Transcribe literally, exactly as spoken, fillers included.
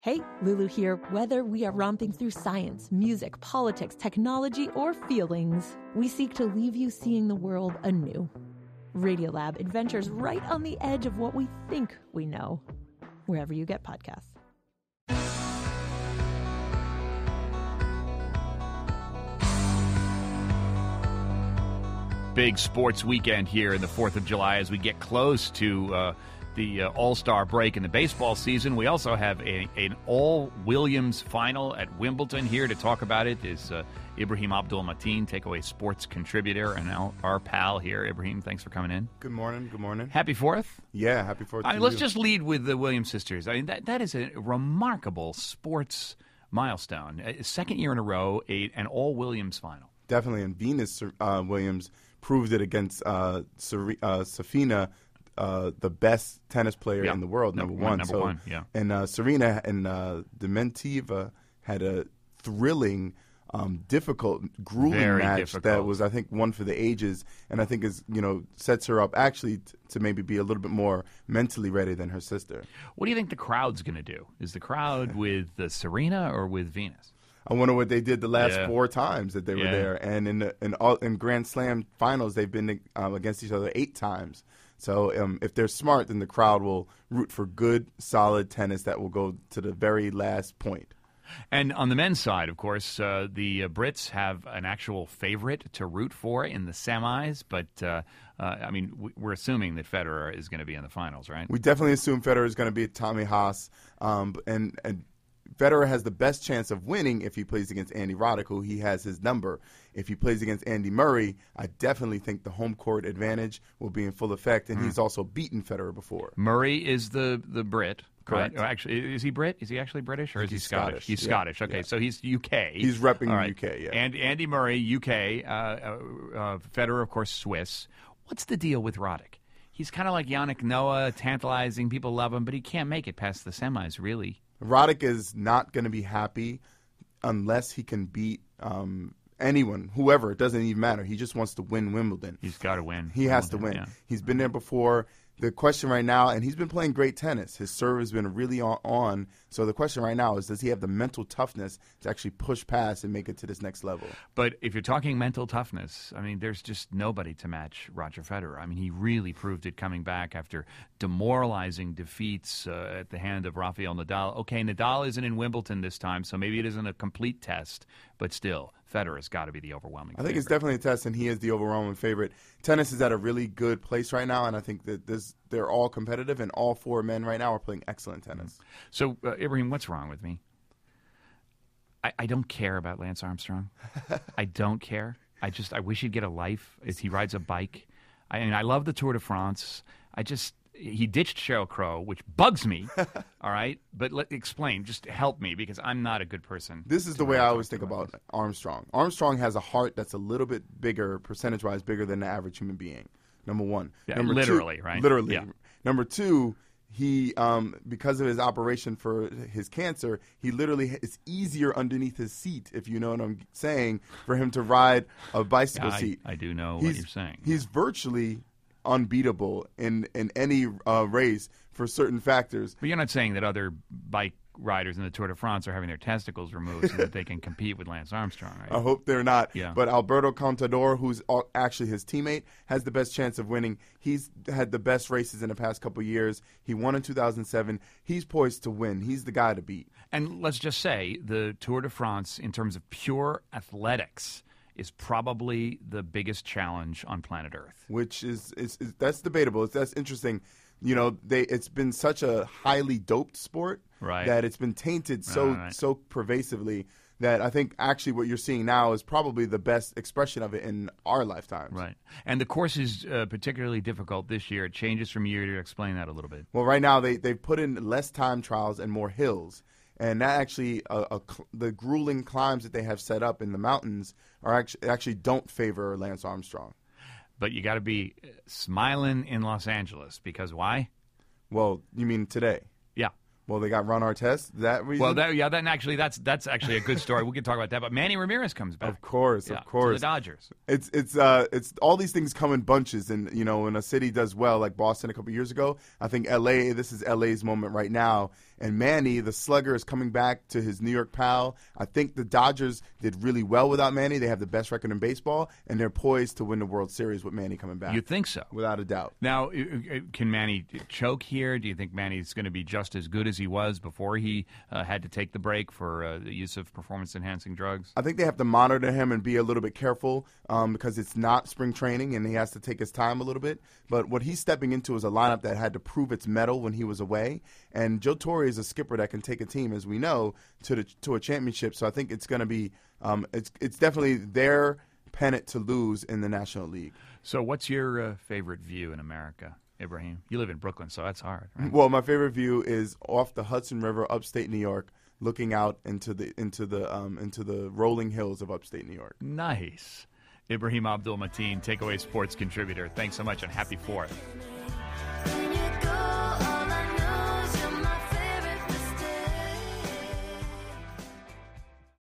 Hey, Lulu here. Whether we are romping through science, music, politics, technology, or feelings, we seek to leave you seeing the world anew. Radiolab adventures right on the edge of what we think we know, wherever you get podcasts. Big sports weekend here in the fourth of July as we get close to uh, the uh, All-Star break in the baseball season. We also have a, an all-Williams final at Wimbledon. Here to talk about it is uh, Ibrahim Abdul-Mateen, Takeaway Sports contributor, and our, our pal here. Ibrahim, thanks for coming in. Good morning. Good morning. Happy Fourth. Yeah, happy Fourth. I mean, let's you. just lead with the Williams sisters. I mean, that that is a remarkable sports milestone. A second year in a row, a, an all-Williams final. Definitely, and Venus uh, Williams proved it against uh, Ser- uh, Safina, uh, the best tennis player yeah. in the world, number, number one. Number so, one, yeah. And uh, Serena and uh, Dementieva had a thrilling, um, difficult, grueling Very match difficult. that was, I think, one for the ages, and I think is you know sets her up actually t- to maybe be a little bit more mentally ready than her sister. What do you think the crowd's going to do? Is the crowd with uh, Serena or with Venus? I wonder what they did the last yeah. four times that they yeah. were there, and in the, in, all, in Grand Slam finals, they've been um, against each other eight times. So um, if they're smart, then the crowd will root for good, solid tennis that will go to the very last point. And on the men's side, of course, uh, the uh, Brits have an actual favorite to root for in the semis. But, uh, uh, I mean, w- we're assuming that Federer is going to be in the finals, right? We definitely assume Federer is going to be Tommy Haas, um, and and. Federer has the best chance of winning if he plays against Andy Roddick, who he has his number. If he plays against Andy Murray, I definitely think the home court advantage will be in full effect, and mm. he's also beaten Federer before. Murray is the, the Brit, correct? Right? Actually, is he Brit? Is he actually British, or is he's he Scottish? Scottish. He's yeah. Scottish. Okay, yeah. so he's U K. He's repping right. U K, yeah. And Andy Murray, U K. Uh, uh, uh, Federer, of course, Swiss. What's the deal with Roddick? He's kind of like Yannick Noah, tantalizing. People love him, but he can't make it past the semis, really. Roddick is not going to be happy unless he can beat um, anyone, whoever. It doesn't even matter. He just wants to win Wimbledon. He's got to win. He has to win. Yeah. He's been there before. The question right now, and he's been playing great tennis. His serve has been really on, on. So the question right now is, does he have the mental toughness to actually push past and make it to this next level? But if you're talking mental toughness, I mean, there's just nobody to match Roger Federer. I mean, he really proved it coming back after demoralizing defeats uh, at the hand of Rafael Nadal. Okay, Nadal isn't in Wimbledon this time, so maybe it isn't a complete test, but still, Federer's got to be the overwhelming I think favorite. It's definitely a test, and he is the overwhelming favorite. Tennis is at a really good place right now, and I think that this, they're all competitive, and all four men right now are playing excellent tennis. So, uh, Ibrahim, what's wrong with me? I, I don't care about Lance Armstrong. I don't care. I just I wish he'd get a life as he rides a bike. I mean, I love the Tour de France. I just he ditched Sheryl Crow, which bugs me. All right, but let explain. Just help me because I'm not a good person. This is the way I always think about Armstrong. Armstrong has a heart that's a little bit bigger, percentage-wise, bigger than the average human being. Number one. Yeah, Number literally, two, right? Literally. Yeah. Number two. He, um, because of his operation for his cancer, he literally it's easier underneath his seat, if you know what I'm saying, for him to ride a bicycle yeah, I, seat. I do know he's, what you're saying. He's virtually unbeatable in in any uh, race for certain factors. But you're not saying that other bike riders in the Tour de France are having their testicles removed so that they can compete with Lance Armstrong, right? I hope they're not. Yeah. But Alberto Contador, who's actually his teammate, has the best chance of winning. He's had the best races in the past couple of years. He won in two thousand seven. He's poised to win. He's the guy to beat. And let's just say the Tour de France, in terms of pure athletics, is probably the biggest challenge on planet Earth. Which is, is, is that's debatable. It's, that's interesting. You know, they it's been such a highly doped sport right. that it's been tainted so right, right. so pervasively that I think actually what you're seeing now is probably the best expression of it in our lifetimes. Right. And the course is uh, particularly difficult this year. It changes from year to year. Explain that a little bit. Well, right now they, they've put in less time trials and more hills. And that actually, uh, a, the grueling climbs that they have set up in the mountains are actually, actually don't favor Lance Armstrong. But you got to be smiling in Los Angeles because why? Well, you mean today? Yeah. Well, they got Ron Artest. That reason? Well, that, yeah. Then actually, that's that's actually a good story. We can talk about that. But Manny Ramirez comes back. Of course, yeah, of course. To the Dodgers. It's it's uh it's all these things come in bunches, and you know when a city does well, like Boston a couple years ago, I think L A. This is L A's moment right now, And Manny, the slugger, is coming back to his New York pal. I think the Dodgers did really well without Manny. They have the best record in baseball, and they're poised to win the World Series with Manny coming back. You think so? Without a doubt. Now, can Manny choke here? Do you think Manny's going to be just as good as he was before he uh, had to take the break for uh, the use of performance-enhancing drugs? I think they have to monitor him and be a little bit careful um, because it's not spring training and he has to take his time a little bit. But what he's stepping into is a lineup that had to prove its mettle when he was away. And Joe Torre is a skipper that can take a team, as we know, to the to a championship. So I think it's going to be um, it's it's definitely their pennant to lose in the National League. So what's your uh, favorite view in America, Ibrahim? You live in Brooklyn, so that's hard, right? Well, my favorite view is off the Hudson River, upstate New York, looking out into the into the um, into the rolling hills of upstate New York. Nice. Ibrahim Abdul-Mateen, Takeaway Sports contributor. Thanks so much, and happy fourth.